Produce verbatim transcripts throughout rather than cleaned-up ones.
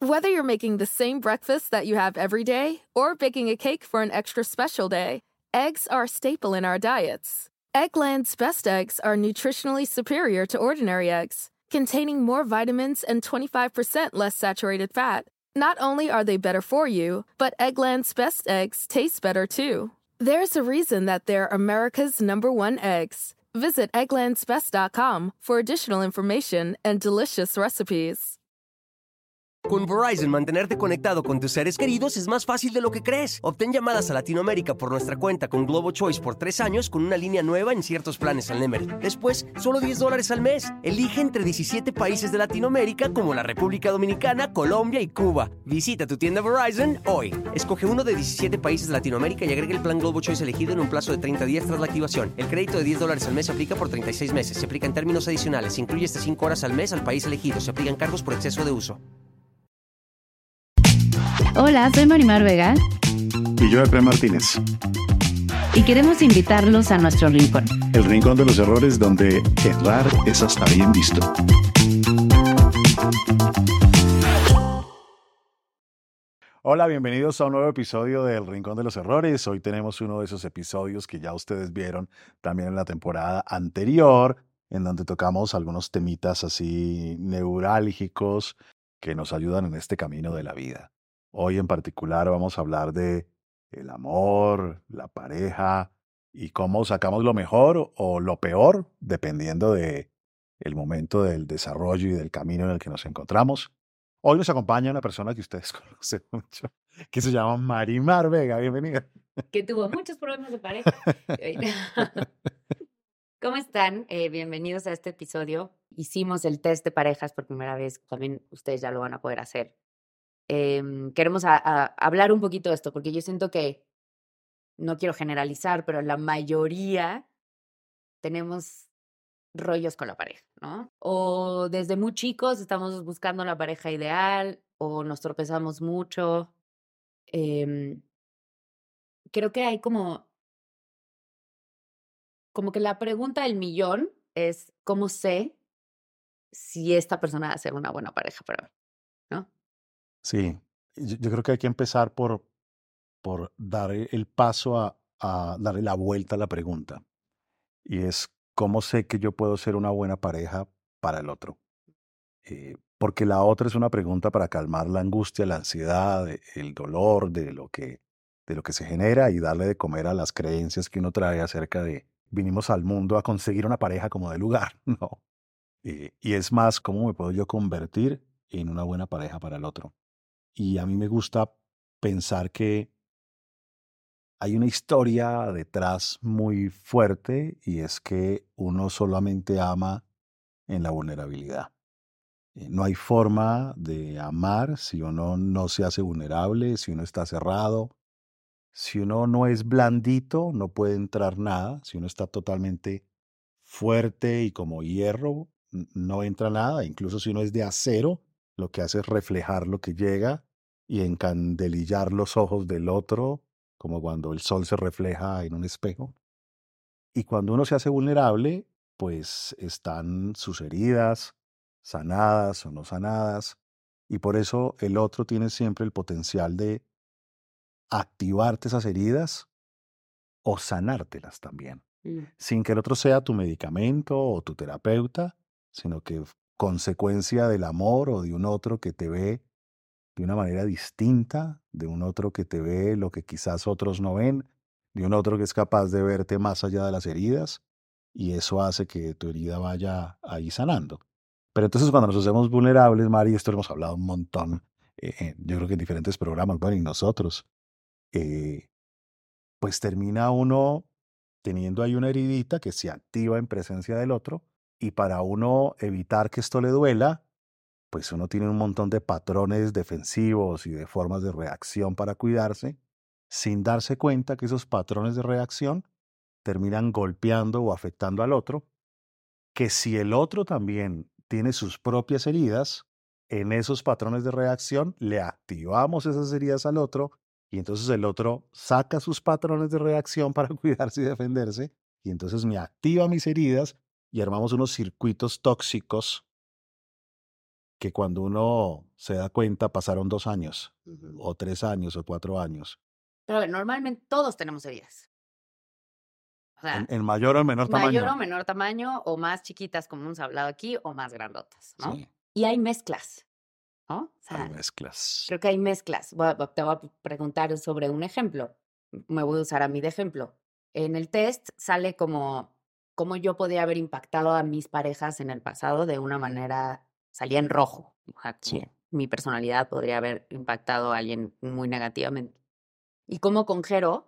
Whether you're making the same breakfast that you have every day or baking a cake for an extra special day, eggs are a staple in our diets. Eggland's best eggs are nutritionally superior to ordinary eggs, containing more vitamins and twenty-five percent less saturated fat. Not only are they better for you, but Eggland's best eggs taste better too. There's a reason that they're America's number one eggs. Visit egglands best dot com for additional information and delicious recipes. Con Verizon, mantenerte conectado con tus seres queridos es más fácil de lo que crees. Obtén llamadas a Latinoamérica por nuestra cuenta con Globo Choice por tres años con una línea nueva en ciertos planes al Nemery. Después, solo diez dólares al mes. Elige entre diecisiete países de Latinoamérica como la República Dominicana, Colombia y Cuba. Visita tu tienda Verizon hoy. Escoge uno de diecisiete países de Latinoamérica y agrega el plan Globo Choice elegido en un plazo de treinta días tras la activación. El crédito de diez dólares al mes se aplica por treinta y seis meses. Se aplica en términos adicionales. Se incluye hasta cinco horas al mes al país elegido. Se aplican cargos por exceso de uso. Hola, soy Marimar Vega. Y yo, Efraín Martínez. Y queremos invitarlos a nuestro rincón. El rincón de los errores, donde errar es hasta bien visto. Hola, bienvenidos a un nuevo episodio del Rincón de los Errores. Hoy tenemos uno de esos episodios que ya ustedes vieron también en la temporada anterior, en donde tocamos algunos temitas así neurálgicos que nos ayudan en este camino de la vida. Hoy en particular vamos a hablar de el amor, la pareja y cómo sacamos lo mejor o lo peor dependiendo de el momento del desarrollo y del camino en el que nos encontramos. Hoy nos acompaña una persona que ustedes conocen mucho, que se llama Marimar Vega. Bienvenida. Que tuvo muchos problemas de pareja. ¿Cómo están? Eh, bienvenidos a este episodio. Hicimos el test de parejas por primera vez. También ustedes ya lo van a poder hacer. Eh, queremos a, a hablar un poquito de esto, porque yo siento que, no quiero generalizar, pero la mayoría tenemos rollos con la pareja, ¿no? O desde muy chicos estamos buscando la pareja ideal, o nos tropezamos mucho. Eh, creo que hay como, como que la pregunta del millón es, ¿cómo sé si esta persona va a ser una buena pareja para mí? ¿No? Sí, yo, yo creo que hay que empezar por, por dar el paso a, a darle la vuelta a la pregunta. Y es, ¿cómo sé que yo puedo ser una buena pareja para el otro? Eh, porque la otra es una pregunta para calmar la angustia, la ansiedad, eh, el dolor de lo que, de lo que se genera y darle de comer a las creencias que uno trae acerca de vinimos al mundo a conseguir una pareja como de lugar, ¿no? Eh, y es más, ¿cómo me puedo yo convertir en una buena pareja para el otro? Y a mí me gusta pensar que hay una historia detrás muy fuerte y es que uno solamente ama en la vulnerabilidad. Eh, No hay forma de amar si uno no se hace vulnerable, si uno está cerrado, si uno no es blandito, no puede entrar nada, si uno está totalmente fuerte y como hierro, n- no entra nada, incluso si uno es de acero, lo que hace es reflejar lo que llega y encandelillar los ojos del otro, como cuando el sol se refleja en un espejo. Y cuando uno se hace vulnerable, pues están sus heridas sanadas o no sanadas, y por eso el otro tiene siempre el potencial de activarte esas heridas o sanártelas también, Mm. sin que el otro sea tu medicamento o tu terapeuta, sino que f- consecuencia del amor o de un otro que te ve de una manera distinta, de un otro que te ve lo que quizás otros no ven, de un otro que es capaz de verte más allá de las heridas, y eso hace que tu herida vaya ahí sanando. Pero entonces cuando nos hacemos vulnerables, Mari, esto lo hemos hablado un montón, eh, eh, yo creo que en diferentes programas, bueno, y nosotros, eh, pues termina uno teniendo ahí una heridita que se activa en presencia del otro, y para uno evitar que esto le duela, pues uno tiene un montón de patrones defensivos y de formas de reacción para cuidarse, sin darse cuenta que esos patrones de reacción terminan golpeando o afectando al otro, que si el otro también tiene sus propias heridas, en esos patrones de reacción le activamos esas heridas al otro y entonces el otro saca sus patrones de reacción para cuidarse y defenderse y entonces me activa mis heridas y armamos unos circuitos tóxicos que cuando uno se da cuenta pasaron dos años, Ujú. o tres años, o cuatro años. Pero a ver, normalmente todos tenemos heridas. O En, sea, en mayor o menor mayor tamaño. o menor tamaño, o más chiquitas, como hemos hablado aquí, o más grandotas, ¿no? Sí, Y hay mezclas, ¿no? O hay sea, mezclas. creo que hay mezclas. Voy a- te voy a preguntar sobre un ejemplo. Me voy a usar a mí de ejemplo. En el test sale como cómo yo podía haber impactado a mis parejas en el pasado de una manera, salía en rojo. O sea, como Sí. mi personalidad podría haber impactado a alguien muy negativamente. Y como con Jero,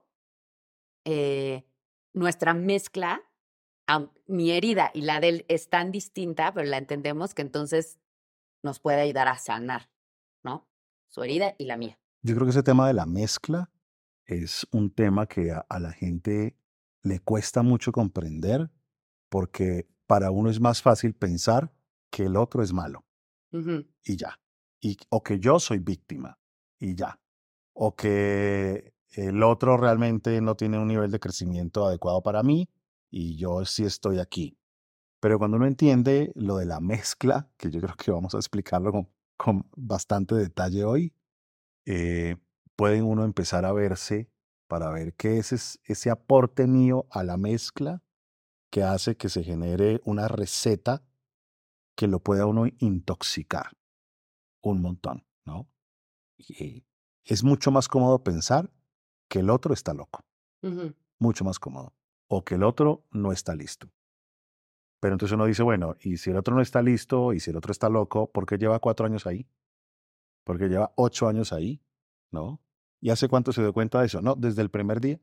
eh, nuestra mezcla, aun- mi herida y la de él es tan distinta, pero la entendemos que entonces nos puede ayudar a sanar, ¿no? Su herida y la mía. Yo creo que ese tema de la mezcla es un tema que a, a la gente le cuesta mucho comprender porque para uno es más fácil pensar que el otro es malo Ujú. y ya. Y, o que yo soy víctima y ya. O que el otro realmente no tiene un nivel de crecimiento adecuado para mí y yo sí estoy aquí. Pero cuando uno entiende lo de la mezcla, que yo creo que vamos a explicarlo con, con bastante detalle hoy, eh, puede uno empezar a verse para ver qué es es- ese aporte mío a la mezcla que hace que se genere una receta que lo pueda uno intoxicar un montón, ¿no? Y es mucho más cómodo pensar que el otro está loco, Ujú. mucho más cómodo, o que el otro no está listo. Pero entonces uno dice, bueno, y si el otro no está listo, y si el otro está loco, ¿por qué lleva cuatro años ahí? ¿Por qué lleva ocho años ahí? ¿No? ¿Y hace cuánto se dio cuenta de eso? No, desde el primer día.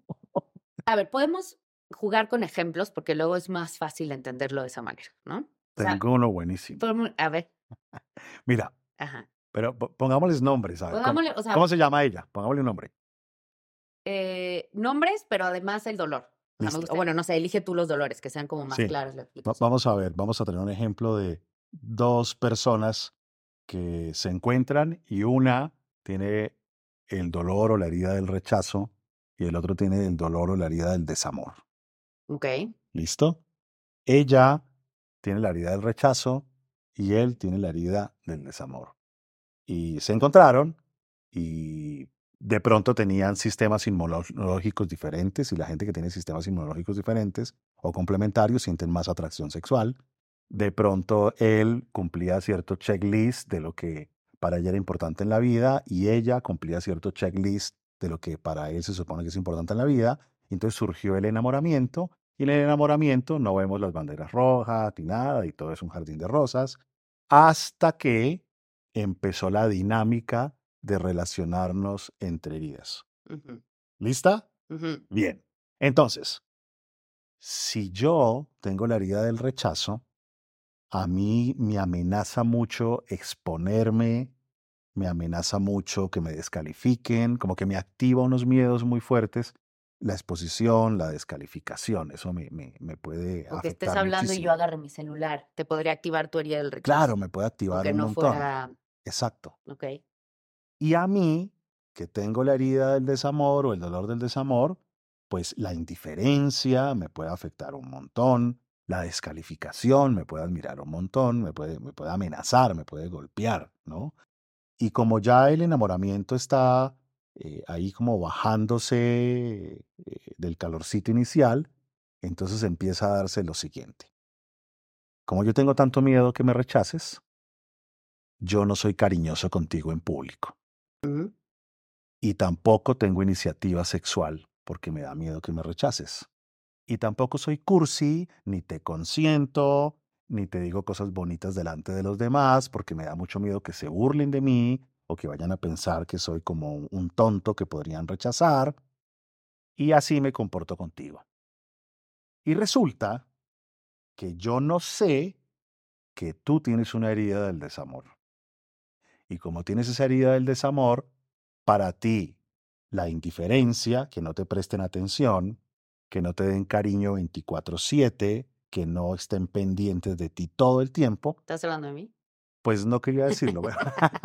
A ver, podemos jugar con ejemplos porque luego es más fácil entenderlo de esa manera, ¿no? O sea, Tengo uno buenísimo. podemos- a ver, Mira, ajá. pero po- pongámosles nombres, ¿sabes? ¿Cómo, Pongámosle, o sea, cómo se llama ella? Pongámosle un nombre. eh, nombres, pero además el dolor. O sea, me Listo. gusta, bueno, no sé, elige tú los dolores, que sean como más Sí. claras la Va- explicación. vamos a ver, vamos a tener un ejemplo de dos personas que se encuentran y una tiene el dolor o la herida del rechazo y el otro tiene el dolor o la herida del desamor. Ok. ¿Listo? Ella tiene la herida del rechazo y él tiene la herida del desamor. Y se encontraron y de pronto tenían sistemas inmunológicos diferentes y la gente que tiene sistemas inmunológicos diferentes o complementarios sienten más atracción sexual. De pronto él cumplía cierto checklist de lo que para ella era importante en la vida y ella cumplía cierto checklist de lo que para él se supone que es importante en la vida. Entonces surgió el enamoramiento y en el enamoramiento no vemos las banderas rojas ni nada y todo es un jardín de rosas hasta que empezó la dinámica de relacionarnos entre heridas. Ujú, ¿Lista? ujú. Bien. Entonces, si yo tengo la herida del rechazo, a mí me amenaza mucho exponerme, me amenaza mucho que me descalifiquen, como que me activa unos miedos muy fuertes. La exposición, la descalificación, eso me, me, me puede O que estés afectar hablando y yo muchísimo. agarre mi celular. Te podría activar tu herida del rechazo. Claro, me puede activar Aunque un no montón. fuera. Exacto. Ok. Y a mí, que tengo la herida del desamor o el dolor del desamor, pues la indiferencia me puede afectar un montón, la descalificación me puede admirar un montón, me puede, me puede amenazar, me puede golpear, ¿no? Y como ya el enamoramiento está eh, ahí como bajándose eh, del calorcito inicial, entonces empieza a darse lo siguiente. Como yo tengo tanto miedo que me rechaces, yo no soy cariñoso contigo en público. Ujú. Y tampoco tengo iniciativa sexual porque me da miedo que me rechaces. Y tampoco soy cursi, ni te consiento, ni te digo cosas bonitas delante de los demás porque me da mucho miedo que se burlen de mí o que vayan a pensar que soy como un- un tonto que podrían rechazar. Y así me comporto contigo. Y resulta que yo no sé que tú tienes una herida del desamor. Y como tienes esa herida del desamor, para ti la indiferencia, que no te presten atención, que no te den cariño veinticuatro siete, que no estén pendientes de ti todo el tiempo, ¿Estás hablando de mí? pues no quería decirlo. pero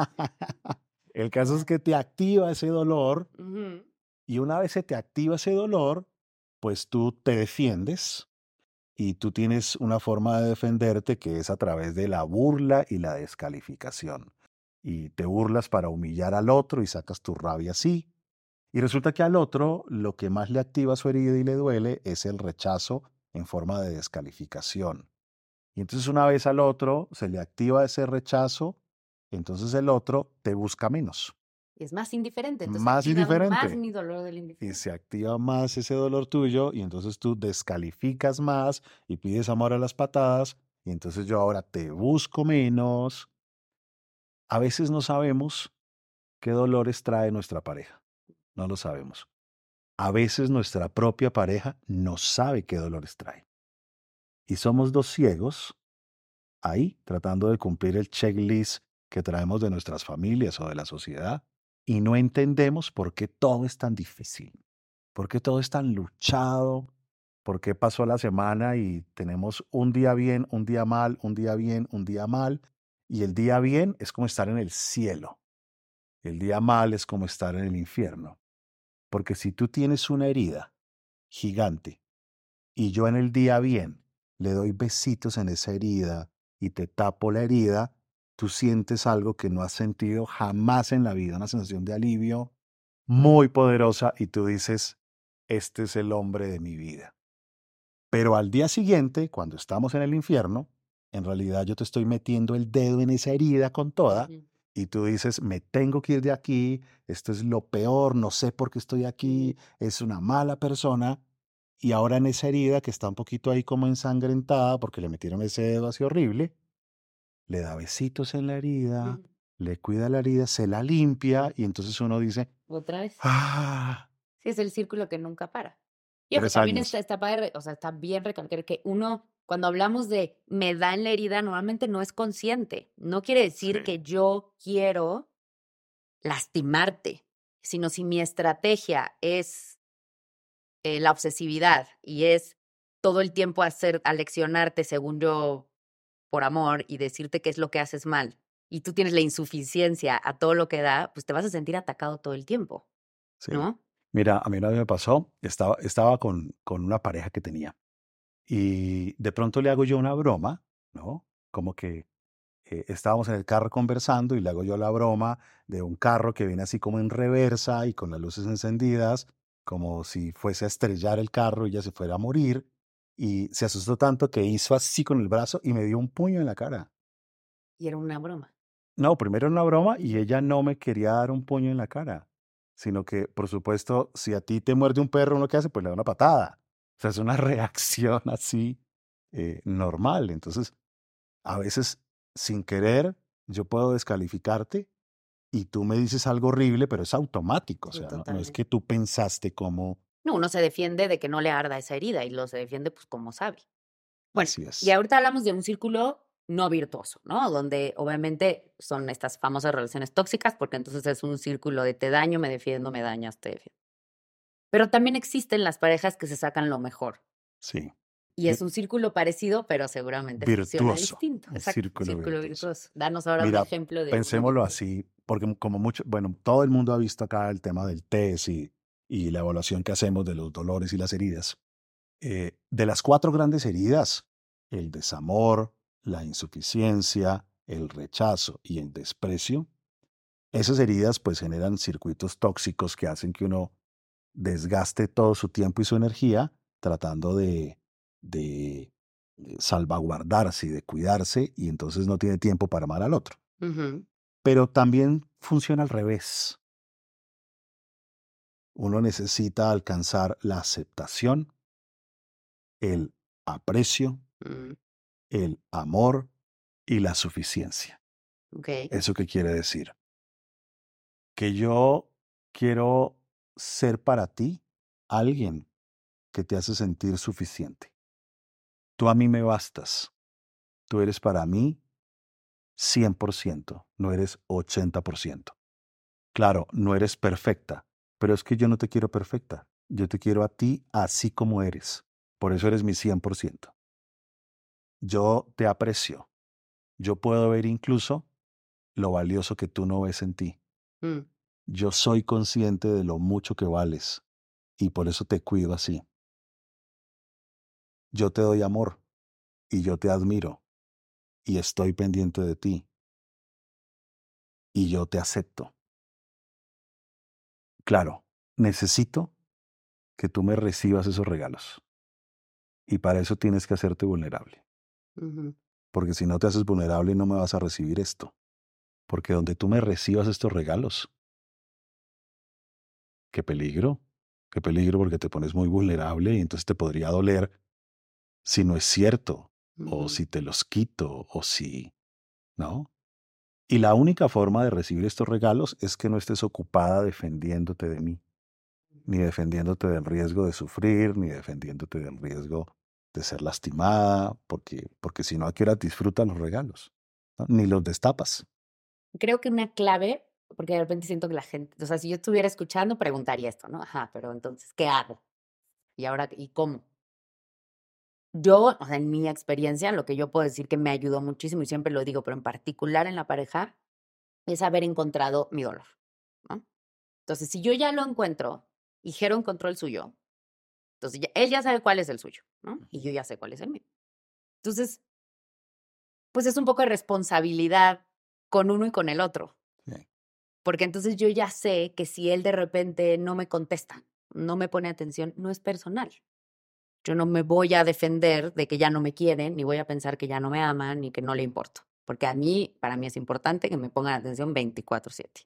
El caso es que te activa ese dolor Ujú. y una vez se te activa ese dolor, pues tú te defiendes y tú tienes una forma de defenderte que es a través de la burla y la descalificación. Y te burlas para humillar al otro y sacas tu rabia así. Y resulta que al otro lo que más le activa su herida y le duele es el rechazo en forma de descalificación. Y entonces una vez al otro se le activa ese rechazo, entonces el otro te busca menos, Es más indiferente, entonces más activa más indiferente. mi dolor del Y indiferente. se activa más ese dolor tuyo y entonces tú descalificas más y pides amor a las patadas y entonces yo ahora te busco menos. A veces no sabemos qué dolores trae nuestra pareja, no lo sabemos. A veces nuestra propia pareja no sabe qué dolores trae. Y somos dos ciegos ahí tratando de cumplir el checklist que traemos de nuestras familias o de la sociedad y no entendemos por qué todo es tan difícil, por qué todo es tan luchado, por qué pasó la semana y tenemos un día bien, un día mal, un día bien, un día mal, y el día bien es como estar en el cielo, el día mal es como estar en el infierno. Porque si tú tienes una herida gigante y yo en el día bien le doy besitos en esa herida y te tapo la herida, tú sientes algo que no has sentido jamás en la vida, una sensación de alivio muy poderosa y tú dices, este es el hombre de mi vida. Pero al día siguiente, cuando estamos en el infierno, en realidad yo te estoy metiendo el dedo en esa herida con toda Ujú. y tú dices, me tengo que ir de aquí, esto es lo peor, no sé por qué estoy aquí, es una mala persona. Y ahora en esa herida que está un poquito ahí como ensangrentada porque le metieron ese dedo así horrible, le da besitos en la herida, Ujú. le cuida la herida, se la limpia y entonces uno dice, Otra vez. ah, Sí, es el círculo que nunca para. Y ojo, tres también está, años. está padre, o sea, está bien recalcar que uno, cuando hablamos de me da en la herida, normalmente no es consciente. No quiere decir Sí, que yo quiero lastimarte, sino si mi estrategia es eh, la obsesividad y es todo el tiempo hacer, aleccionarte según yo por amor y decirte qué es lo que haces mal y tú tienes la insuficiencia a todo lo que da, pues te vas a sentir atacado todo el tiempo, sí. ¿no? Mira, a mí una vez me pasó, estaba, estaba con, con una pareja que tenía y de pronto le hago yo una broma, ¿no? Como que eh, estábamos en el carro conversando y le hago yo la broma de un carro que viene así como en reversa y con las luces encendidas, como si fuese a estrellar el carro y ella se fuera a morir. Y se asustó tanto que hizo así con el brazo y me dio un puño en la cara. Y era una broma. No, primero era una broma y ella no me quería dar un puño en la cara, sino que, por supuesto, si a ti te muerde un perro, uno que hace, pues le da una patada. O sea, es una reacción así eh, normal. Entonces, a veces, sin querer, yo puedo descalificarte y tú me dices algo horrible, pero es automático. O Sí, sea, no, no es totalmente. que tú pensaste como No, uno se defiende de que no le arda esa herida y lo se defiende pues como sabe. Bueno, así y es. ahorita hablamos de un círculo no virtuoso, ¿no? Donde obviamente son estas famosas relaciones tóxicas, porque entonces es un círculo de te daño, me defiendo, me dañas, te defiendo. Pero también existen las parejas que se sacan lo mejor. Sí. Y Y es un círculo parecido, pero seguramente funciona virtuoso, distinto. un Exacto, círculo círculo virtuoso. virtuoso. Danos ahora un Mira, ejemplo de uno pensémoslo virtuoso. así, porque como mucho, bueno, todo el mundo ha visto acá el tema del test y, y la evaluación que hacemos de los dolores y las heridas. Eh, de las cuatro grandes heridas, el desamor, la insuficiencia, el rechazo y el desprecio, esas heridas pues generan circuitos tóxicos que hacen que uno desgaste todo su tiempo y su energía tratando de, de, de salvaguardarse y de cuidarse y entonces no tiene tiempo para amar al otro. Ujú. Pero también funciona al revés. Uno necesita alcanzar la aceptación, el aprecio, Mm, el amor y la suficiencia. ok. ¿Eso qué quiere decir? Que yo quiero ser para ti alguien que te hace sentir suficiente. Tú a mí me bastas. Tú eres para mí cien por ciento, no eres ochenta por ciento. Claro, no eres perfecta, pero es que yo no te quiero perfecta. Yo te quiero a ti así como eres. Por eso eres mi cien por ciento. Yo te aprecio. Yo puedo ver incluso lo valioso que tú no ves en ti. Mm, Yo soy consciente de lo mucho que vales y por eso te cuido así. yo te doy amor y yo te admiro y estoy pendiente de ti y yo te acepto. Claro, necesito que tú me recibas esos regalos y para eso tienes que hacerte vulnerable. Ujú. Porque si no te haces vulnerable no me vas a recibir esto. Porque donde tú me recibas estos regalos, qué peligro, qué peligro porque te pones muy vulnerable y entonces te podría doler si no es cierto, o Ujú. si te los quito, o si, ¿no? Y la única forma de recibir estos regalos es que no estés ocupada defendiéndote de mí, ni defendiéndote del riesgo de sufrir, ni defendiéndote del riesgo de ser lastimada, porque, porque si no, ¿a qué hora disfrutas los regalos? ¿No? Ni los destapas. Creo que una clave, porque de repente siento que la gente, o sea, si yo estuviera escuchando, preguntaría esto, ¿no? Ajá, pero entonces, ¿qué hago? ¿Y ahora y cómo? Yo, o sea, en mi experiencia, lo que yo puedo decir que me ayudó muchísimo, y siempre lo digo, pero en particular en la pareja, es haber encontrado mi dolor, ¿no? Entonces, si yo ya lo encuentro y Jero encontró el suyo, entonces ya- él ya sabe cuál es el suyo, ¿no? Y yo ya sé cuál es el mío. Entonces, pues es un poco de responsabilidad con uno y con el otro. Sí. Porque entonces yo ya sé que si él de repente no me contesta, no me pone atención, no es personal. Yo no me voy a defender de que ya no me quieren, ni voy a pensar que ya no me aman, ni que no le importo. Porque a mí, para mí es importante que me pongan atención veinticuatro siete.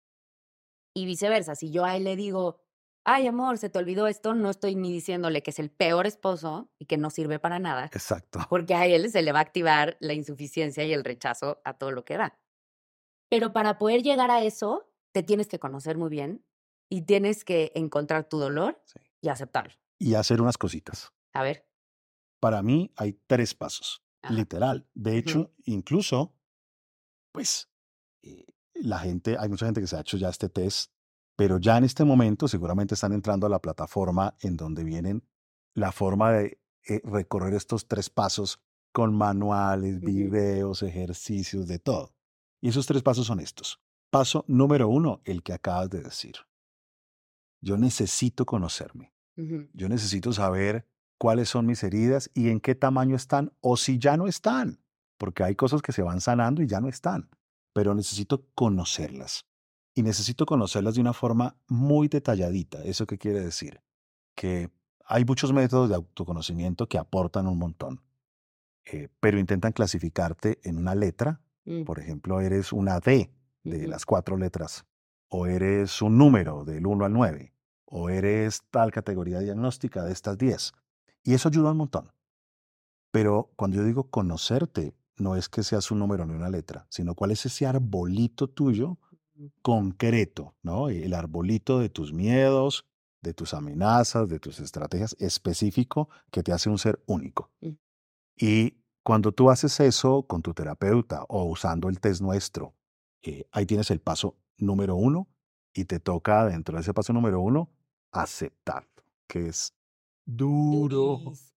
Y viceversa, si yo a él le digo, ay amor, se te olvidó esto, no estoy ni diciéndole que es el peor esposo y que no sirve para nada, Exacto. porque a él se le va a activar la insuficiencia y el rechazo a todo lo que da. Pero para poder llegar a eso, te tienes que conocer muy bien y tienes que encontrar tu dolor Sí. y aceptarlo. Y hacer unas cositas. A ver. Para mí hay tres pasos, Ajá. literal. De hecho, Ujú. incluso, pues, eh, la gente, hay mucha gente que se ha hecho ya este test, pero ya en este momento seguramente están entrando a la plataforma en donde vienen la forma de eh, recorrer estos tres pasos con manuales, Ujú. videos, ejercicios, de todo. Y esos tres pasos son estos. Paso número uno, el que acabas de decir. Yo necesito conocerme. Ujú. Yo necesito saber cuáles son mis heridas y en qué tamaño están o si ya no están, porque hay cosas que se van sanando y ya no están, pero necesito conocerlas. Y necesito conocerlas de una forma muy detalladita. ¿Eso qué quiere decir? Que hay muchos métodos de autoconocimiento que aportan un montón, eh, pero intentan clasificarte en una letra. Mm. Por ejemplo, eres una D de Ujú. las cuatro letras, o eres un número del uno al nueve, o eres tal categoría diagnóstica de estas diez. Y eso ayuda un montón. Pero cuando yo digo conocerte, no es que seas un número ni una letra, sino cuál es ese arbolito tuyo Ujú. concreto, ¿no? El arbolito de tus miedos, de tus amenazas, de tus estrategias específico que te hace un ser único. Mm. Y cuando tú haces eso con tu terapeuta o usando el test nuestro, eh, ahí tienes el paso número uno y te toca dentro de ese paso número uno aceptarlo, que es duro, Duris.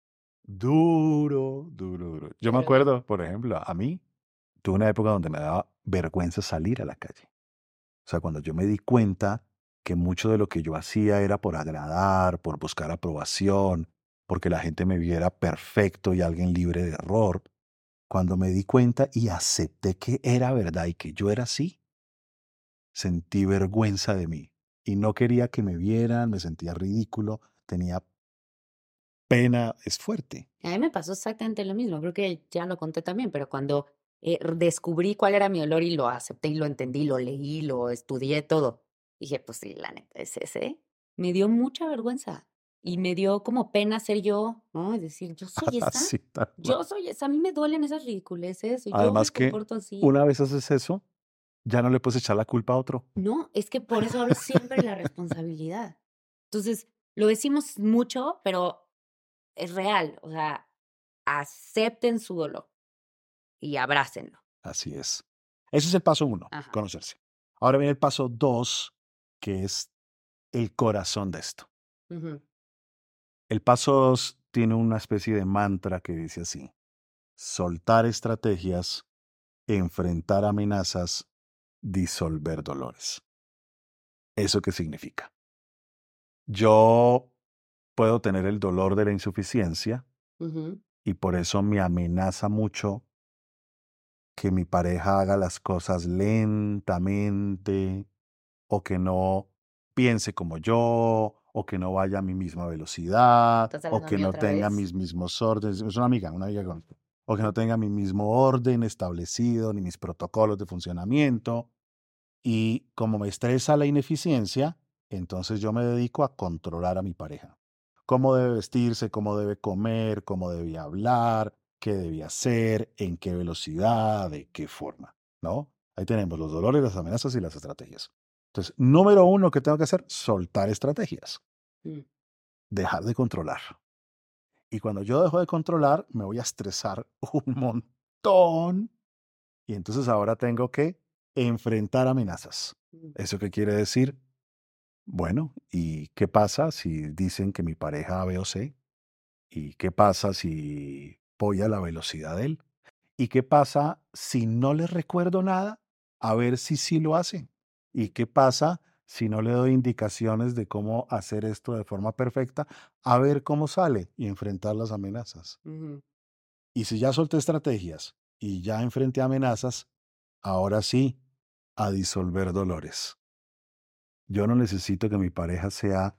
duro, duro, duro. Yo me Pero acuerdo, por ejemplo, a mí tuve una época donde me daba vergüenza salir a la calle. O sea, cuando yo me di cuenta que mucho de lo que yo hacía era por agradar, por buscar aprobación, porque la gente me viera perfecto y alguien libre de error, cuando me di cuenta y acepté que era verdad y que yo era así, sentí vergüenza de mí. Y no quería que me vieran, me sentía ridículo, tenía pena, es fuerte. a mí me pasó exactamente lo mismo, creo que ya lo conté también, pero cuando eh, r- descubrí cuál era mi olor y lo acepté y lo entendí, lo leí, lo estudié todo, dije, pues sí, la neta es ese, me dio mucha vergüenza y me dio como pena ser yo, ¿no? Es decir, yo soy esa, Así, tal cual. yo soy esa, a mí me duelen esas ridiculeces, yo me Además que comporto así. una vez haces eso, ya no le puedes echar la culpa a otro. No, es que por eso hablo siempre de la responsabilidad. Entonces, lo decimos mucho, pero es real, o sea, acepten su dolor y abrácenlo. Así es. Ese es el paso uno, Ajá. conocerse. Ahora viene el paso dos, que es el corazón de esto. Ujú. El paso dos tiene una especie de mantra que dice así: soltar estrategias, enfrentar amenazas, disolver dolores. ¿Eso qué significa? Yo puedo tener el dolor de la insuficiencia Ujú. Y por eso me amenaza mucho que mi pareja haga las cosas lentamente o que no piense como yo o que no vaya a mi misma velocidad ¿Estás o hablando a que mí no otra tenga vez? mis mismos órdenes. Es una amiga, una amiga con- o que no tenga mi mismo orden establecido ni mis protocolos de funcionamiento. Y como me estresa la ineficiencia, entonces yo me dedico a controlar a mi pareja. Cómo debe vestirse, cómo debe comer, cómo debe hablar, qué debe hacer, en qué velocidad, de qué forma, ¿no? Ahí tenemos los dolores, las amenazas y las estrategias. Entonces, número uno que tengo que hacer, soltar estrategias, Mm. dejar de controlar. Y cuando yo dejo de controlar, me voy a estresar un montón. Y entonces ahora tengo que enfrentar amenazas. Mm. ¿Eso qué quiere decir? Bueno, ¿y qué pasa si dicen que mi pareja A, B o C? ¿Y qué pasa si voy a la velocidad de él? ¿Y qué pasa si no les recuerdo nada? A ver si sí lo hacen. ¿Y qué pasa si no le doy indicaciones de cómo hacer esto de forma perfecta? A ver cómo sale y enfrentar las amenazas. Ujú. Y si ya solté estrategias y ya enfrenté amenazas, ahora sí, a disolver dolores. Yo no necesito que mi pareja sea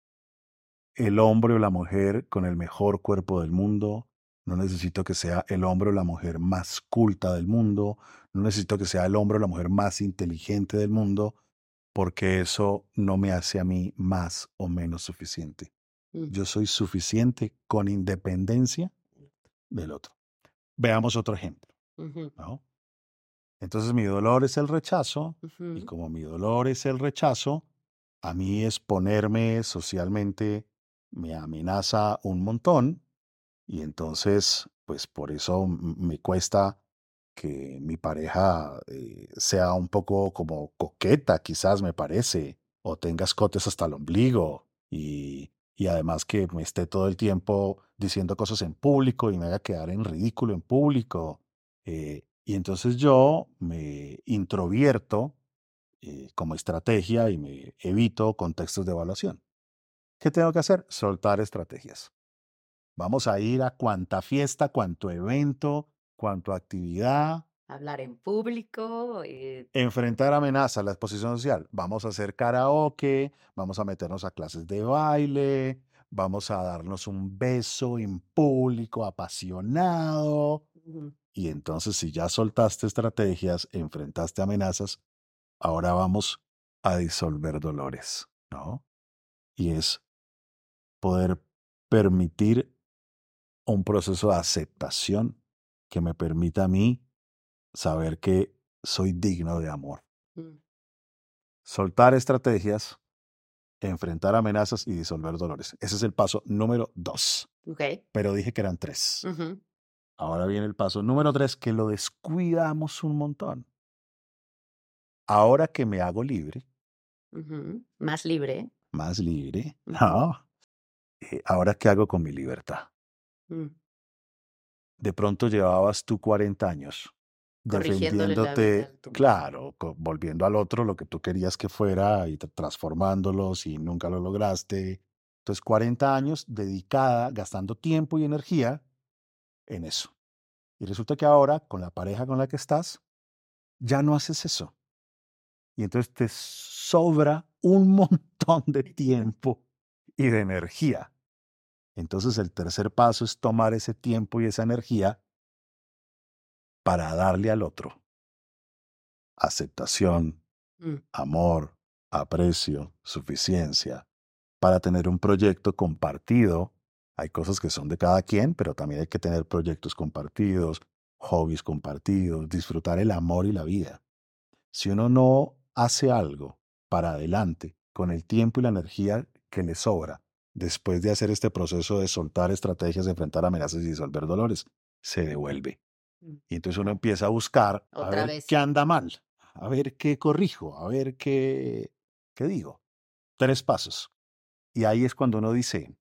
el hombre o la mujer con el mejor cuerpo del mundo. No necesito que sea el hombre o la mujer más culta del mundo. No necesito que sea el hombre o la mujer más inteligente del mundo, porque eso no me hace a mí más o menos suficiente. Mm. Yo soy suficiente con independencia del otro. Veamos otro ejemplo, Ujú. ¿no? Entonces mi dolor es el rechazo, y Ujú. como mi dolor es el rechazo, a mí exponerme socialmente me amenaza un montón y entonces, pues por eso m- me cuesta que mi pareja eh, sea un poco como coqueta, quizás me parece, o tenga escotes hasta el ombligo y, y además que me esté todo el tiempo diciendo cosas en público y me haga quedar en ridículo en público. Eh, y entonces yo me introvierto eh, como estrategia y me evito contextos de evaluación. ¿Qué tengo que hacer? Soltar estrategias. Vamos a ir a cuanta fiesta, cuanto evento, cuanto actividad. Hablar en público. eh, Enfrentar amenazas, la exposición social. Vamos a hacer karaoke, vamos a meternos a clases de baile, vamos a darnos un beso en público apasionado. Ujú. Y entonces, si ya soltaste estrategias, enfrentaste amenazas, ahora vamos a disolver dolores, ¿no? Y es poder permitir un proceso de aceptación que me permita a mí saber que soy digno de amor. Mm. Soltar estrategias, enfrentar amenazas y disolver dolores. Ese es el paso número dos. Ok. Pero dije que eran tres. Ujú. Ahora viene el paso número tres, que lo descuidamos un montón. Ahora que me hago libre, Ujú. Más libre. más libre, Ujú. ¿no? Eh, ahora qué hago con mi libertad. Mm. De pronto llevabas tú cuarenta años Corrigiéndole la vida defendiéndote, al tuyo. claro, co- volviendo al otro lo que tú querías que fuera y tra- transformándolos y nunca lo lograste. Entonces, cuarenta años dedicada, gastando tiempo y energía en eso. Y resulta que ahora, con la pareja con la que estás, ya no haces eso. Y entonces te sobra un montón de tiempo y de energía. Entonces, el tercer paso es tomar ese tiempo y esa energía para darle al otro aceptación, Mm. amor, aprecio, suficiencia, para tener un proyecto compartido. Hay cosas que son de cada quien, pero también hay que tener proyectos compartidos, hobbies compartidos, disfrutar el amor y la vida. Si uno no hace algo para adelante con el tiempo y la energía que le sobra, después de hacer este proceso de soltar estrategias, de enfrentar amenazas y disolver dolores, se devuelve. Mm. Y entonces uno empieza a buscar a Otra ver vez. qué anda mal, a ver qué corrijo, a ver qué, qué digo. Tres pasos. Y ahí es cuando uno dice,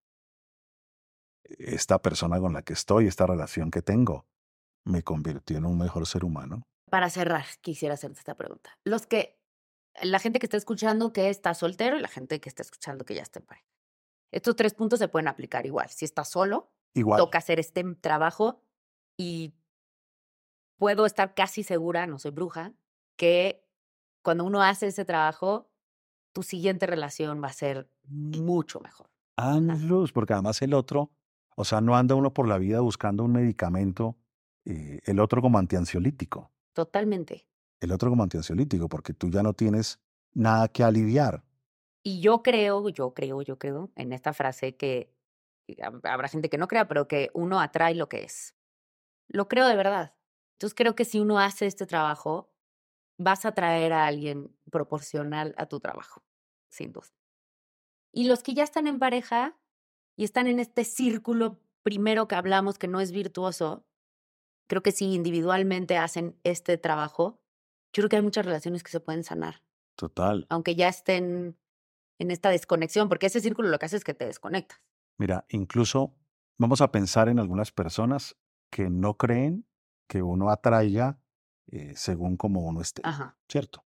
esta persona con la que estoy, esta relación que tengo, me convirtió en un mejor ser humano. Para cerrar, quisiera hacerte esta pregunta. Los que, la gente que está escuchando que está soltero y la gente que está escuchando que ya está en pareja. Estos tres puntos se pueden aplicar igual. Si estás solo, Igual. toca hacer este trabajo y puedo estar casi segura, no soy bruja, que cuando uno hace ese trabajo, tu siguiente relación va a ser mucho mejor. Años luz, porque además el otro, o sea, no anda uno por la vida buscando un medicamento, eh, el otro como antiansiolítico, Totalmente. el otro como antiansiolítico, porque tú ya no tienes nada que aliviar. Y yo creo, yo creo, yo creo en esta frase que y hab- habrá gente que no crea, pero que uno atrae lo que es. Lo creo de verdad. Entonces creo que si uno hace este trabajo, vas a atraer a alguien proporcional a tu trabajo, sin duda. Y los que ya están en pareja y están en este círculo primero que hablamos que no es virtuoso, creo que si individualmente hacen este trabajo, yo creo que hay muchas relaciones que se pueden sanar, Total. aunque ya estén en esta desconexión, porque ese círculo lo que hace es que te desconectas. Mira, incluso vamos a pensar en algunas personas que no creen que uno atraiga eh, según como uno esté, Ajá. ¿cierto?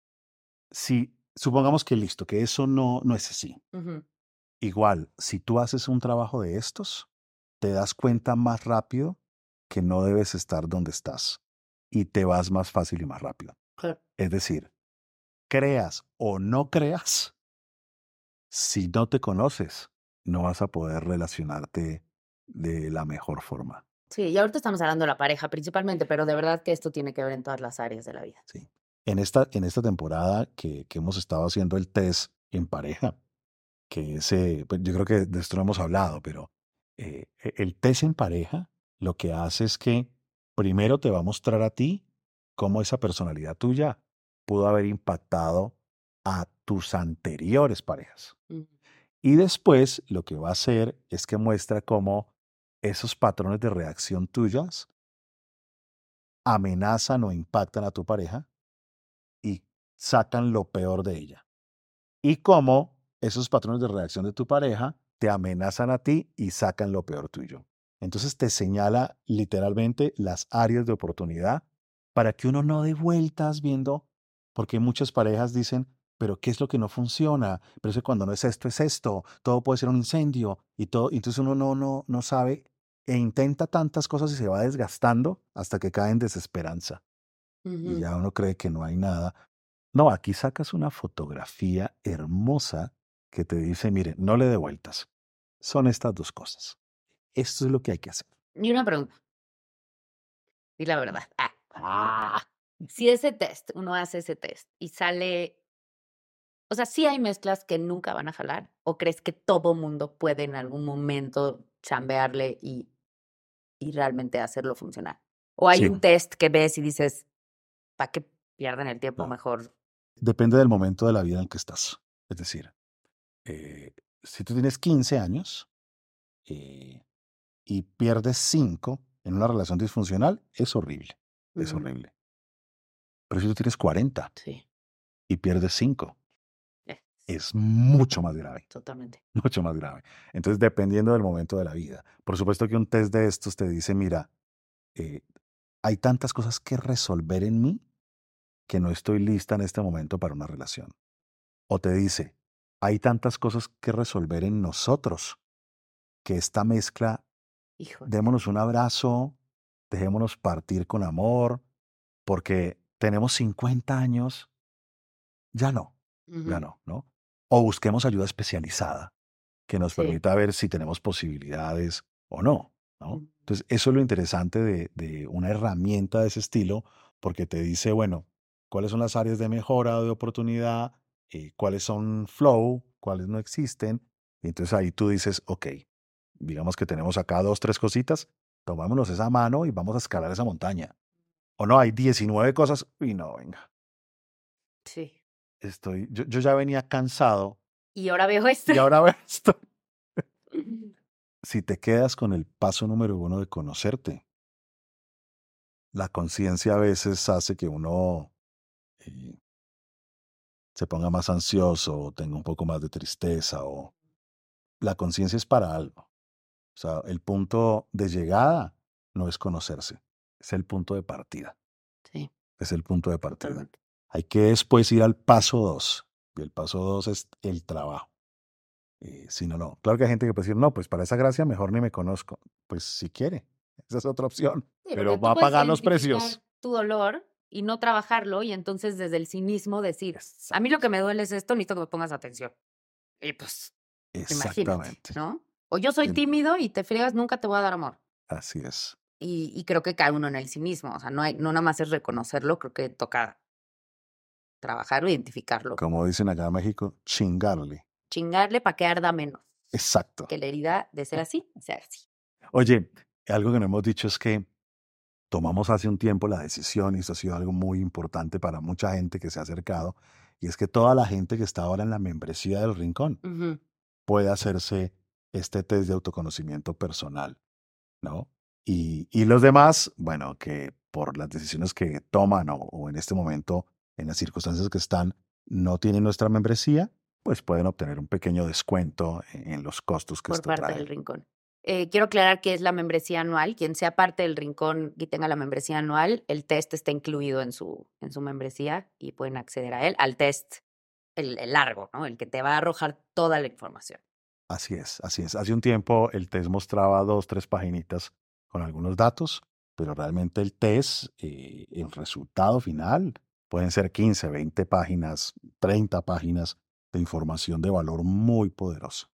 Si supongamos que listo, que eso no, no es así. Ujú. Igual, si tú haces un trabajo de estos, te das cuenta más rápido que no debes estar donde estás y te vas más fácil y más rápido. Claro. Es decir, creas o no creas, si no te conoces, no vas a poder relacionarte de la mejor forma. Sí, y ahorita estamos hablando de la pareja principalmente, pero de verdad que esto tiene que ver en todas las áreas de la vida. ¿Sí? En esta, en esta temporada que, que hemos estado haciendo el test en pareja, que ese, pues yo creo que de esto no hemos hablado, pero eh, e- el test en pareja lo que hace es que primero te va a mostrar a ti cómo esa personalidad tuya pudo haber impactado a tus anteriores parejas. Ujú. Y después lo que va a hacer es que muestra cómo esos patrones de reacción tuyas amenazan o impactan a tu pareja y sacan lo peor de ella. Y cómo esos patrones de reacción de tu pareja te amenazan a ti y sacan lo peor tuyo. Entonces te señala literalmente las áreas de oportunidad para que uno no dé vueltas viendo, porque muchas parejas dicen, pero ¿qué es lo que no funciona? Pero es que cuando no es esto, es esto. Todo puede ser un incendio y todo. y Entonces uno no, no, no sabe e intenta tantas cosas y se va desgastando hasta que cae en desesperanza. Y Ujú. ya uno cree que no hay nada. No, aquí sacas una fotografía hermosa que te dice, mire, no le dé vueltas. Son estas dos cosas. Esto es lo que hay que hacer. Y una pregunta, di la verdad. Ah. Ah. Si ese test, uno hace ese test y sale, o sea, ¿sí hay mezclas que nunca van a jalar? ¿O crees que todo mundo puede en algún momento chambearle y, y realmente hacerlo funcionar? ¿O hay Sí, un test que ves y dices, ¿para qué pierden el tiempo no. mejor? Depende del momento de la vida en que estás. Es decir, eh, si tú tienes quince años eh, y pierdes cinco en una relación disfuncional, es horrible. Es Ujú. horrible. Pero si tú tienes cuarenta Sí, y pierdes cinco, es es mucho más grave. totalmente. Mucho más grave. Entonces, dependiendo del momento de la vida. Por supuesto que un test de estos te dice, mira, eh, hay tantas cosas que resolver en mí que no estoy lista en este momento para una relación. O te dice, hay tantas cosas que resolver en nosotros que esta mezcla, Híjole. démonos un abrazo, dejémonos partir con amor, porque tenemos cincuenta años, ya no, ya Ujú. no, ¿no? O busquemos ayuda especializada que nos Sí. permita ver si tenemos posibilidades o no, ¿no? Mm. Entonces, eso es lo interesante de, de una herramienta de ese estilo, porque te dice, bueno, cuáles son las áreas de mejora o de oportunidad, eh, cuáles son flow, cuáles no existen. Y entonces ahí tú dices, ok, digamos que tenemos acá dos, tres cositas, tomámonos esa mano y vamos a escalar esa montaña. O no, hay diecinueve cosas, y no, venga, Sí. estoy, yo, yo ya venía cansado Y ahora veo esto. y ahora veo esto. Si te quedas con el paso número uno de conocerte, la conciencia a veces hace que uno eh, se ponga más ansioso o tenga un poco más de tristeza o la conciencia es para algo. O sea, el punto de llegada no es conocerse, es el punto de partida, Sí, es el punto de partida. totalmente. Hay que después ir al paso dos y el paso dos es el trabajo. Eh, si no, no. Claro que hay gente que puede decir, no, pues para esa gracia mejor ni me conozco. Pues si quiere, esa es otra opción. Sí, Pero porque va tú a puedes pagar los identificar precios. tu dolor y no trabajarlo y entonces desde el cinismo decir, a mí lo que me duele es esto, necesito que me pongas atención. Y pues, imagínate, Exactamente. ¿no? O yo soy En- tímido y te friegas, nunca te voy a dar amor. Así es. Y, y creo que cae uno en el cinismo. O sea, no, hay, no nada más es reconocerlo, creo que toca trabajarlo, identificarlo. Como dicen acá en México, chingarle. Chingarle para que arda menos. Exacto. Que la herida de ser así, sea así. Oye, algo que no hemos dicho es que tomamos hace un tiempo la decisión, y esto ha sido algo muy importante para mucha gente que se ha acercado, y es que toda la gente que está ahora en la membresía del Rincón Ujú. puede hacerse este test de autoconocimiento personal, ¿no? Y, y los demás, bueno, que por las decisiones que toman o, o en este momento, en las circunstancias que están, no tienen nuestra membresía, pues pueden obtener un pequeño descuento en, en los costos que Por esto parte trae. del Rincón. Eh, quiero aclarar que es la membresía anual. Quien sea parte del Rincón y tenga la membresía anual, el test está incluido en su, en su membresía y pueden acceder a él, al test, el, el largo, ¿no? El que te va a arrojar toda la información. Así es, así es. Hace un tiempo el test mostraba dos, tres paginitas con algunos datos, pero realmente el test, eh, el resultado final, pueden ser quince, veinte páginas, treinta páginas de información de valor muy poderosa.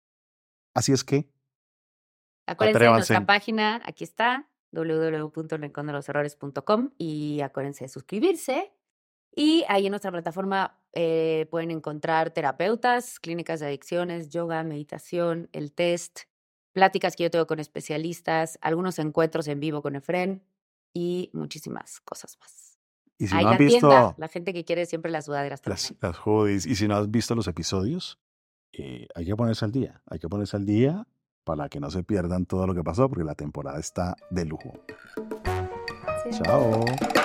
Así es que Acuérdense de atrévanse. nuestra página, aquí está, doble u doble u doble u punto el rincón de los errores punto com, y acuérdense de suscribirse. Y ahí en nuestra plataforma eh, pueden encontrar terapeutas, clínicas de adicciones, yoga, meditación, el test, pláticas que yo tengo con especialistas, algunos encuentros en vivo con Efren y muchísimas cosas más. Y si Ahí no la han visto tienda, la gente que quiere siempre las sudaderas las, también. las hoodies, y si no has visto los episodios, eh, hay que ponerse al día. Hay que ponerse al día para que no se pierdan todo lo que pasó, porque la temporada está de lujo. Sí. Chao.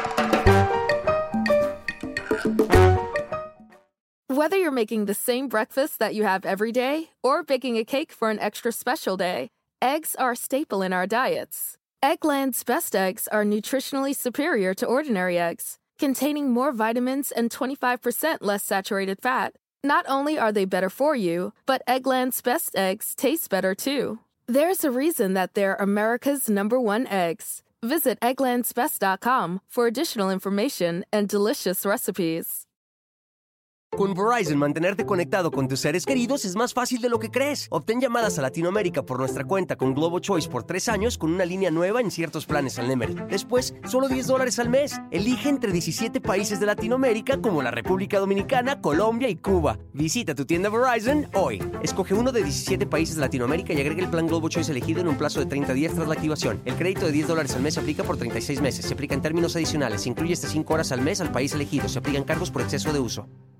Whether you're making the same breakfast that you have every day or baking a cake for an extra special day, eggs are a staple in our diets. Eggland's Best Eggs are nutritionally superior to ordinary eggs, containing more vitamins and twenty-five percent less saturated fat. Not only are they better for you, but Eggland's Best Eggs taste better too. There's a reason that they're America's number one eggs. Visit egglands best dot com for additional information and delicious recipes. Con Verizon, mantenerte conectado con tus seres queridos es más fácil de lo que crees. Obtén llamadas a Latinoamérica por nuestra cuenta con Globo Choice por tres años con una línea nueva en ciertos planes al Nemery. Después, solo diez dólares al mes. Elige entre diecisiete países de Latinoamérica como la República Dominicana, Colombia y Cuba. Visita tu tienda Verizon hoy. Escoge uno de diecisiete países de Latinoamérica y agrega el plan Globo Choice elegido en un plazo de treinta días tras la activación. El crédito de diez dólares al mes se aplica por treinta y seis meses. Se aplica en términos adicionales. Se incluye hasta cinco horas al mes al país elegido. Se aplican cargos por exceso de uso.